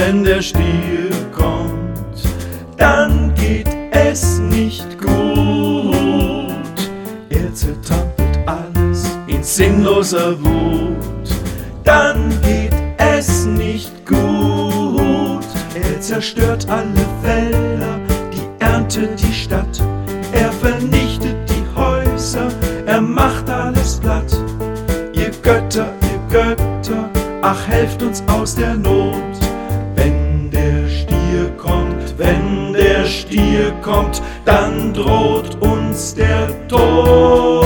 wenn der Stier kommt, dann geht es nicht gut. Er zertrampelt alles in sinnloser Wut, dann geht es nicht gut. Er zerstört alle Felder, die erntet die Stadt, er vernichtet die Häuser, er macht alles platt. Ihr Götter, ach helft uns aus der Not, wenn der Stier kommt, wenn der Stier kommt, dann droht uns der Tod.